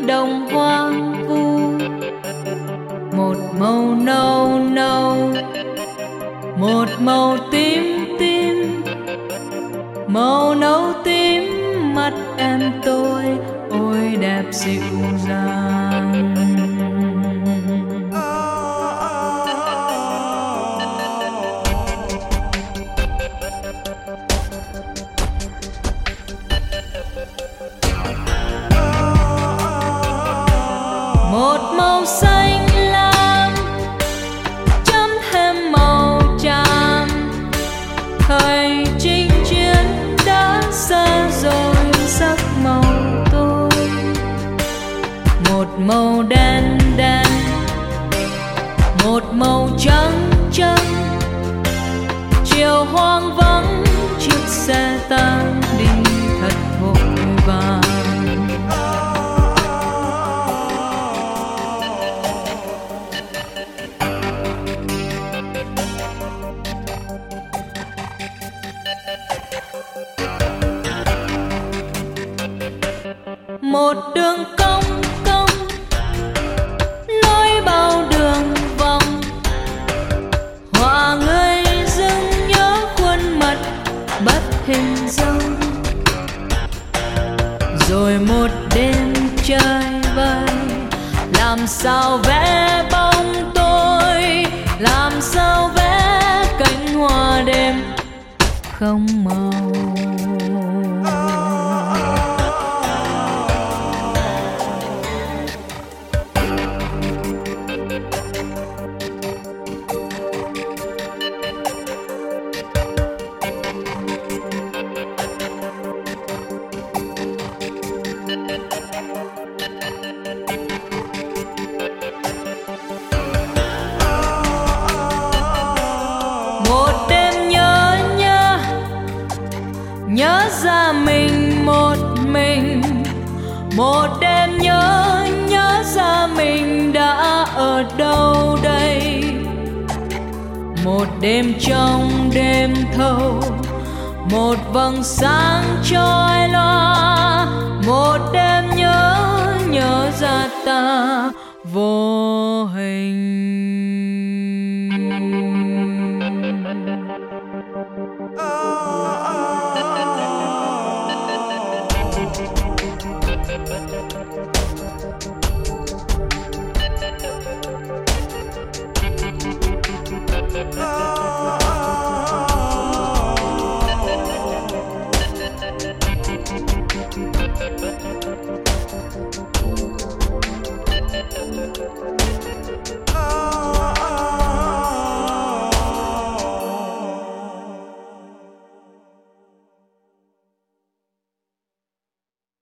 đồng hoang vu. Một màu nâu nâu, một màu tím tím, màu nâu tím mắt em tôi ôi đẹp dịu dàng. Một màu xanh lam chấm thêm màu tràm, thời chinh chiến đã xa rồi sắc màu tôi. Một màu đen đen, một màu trắng trắng, chiều hoang vắng chiếc xe tan đi thật vội vàng. Một đường cong cong nối bao đường vòng, hòa người dưng nhớ khuôn mặt bất hình dong. Rồi một đêm chơi vơi, làm sao vẽ bóng tôi, làm sao vẽ cánh hoa đêm không màu. Một đêm nhớ nhớ, nhớ ra mình một mình. Một đêm nhớ nhớ ra mình đã ở đâu đây. Một đêm trong đêm thâu, một vầng sáng chói lòa. Một đêm nhớ nhớ ra ta vô hình.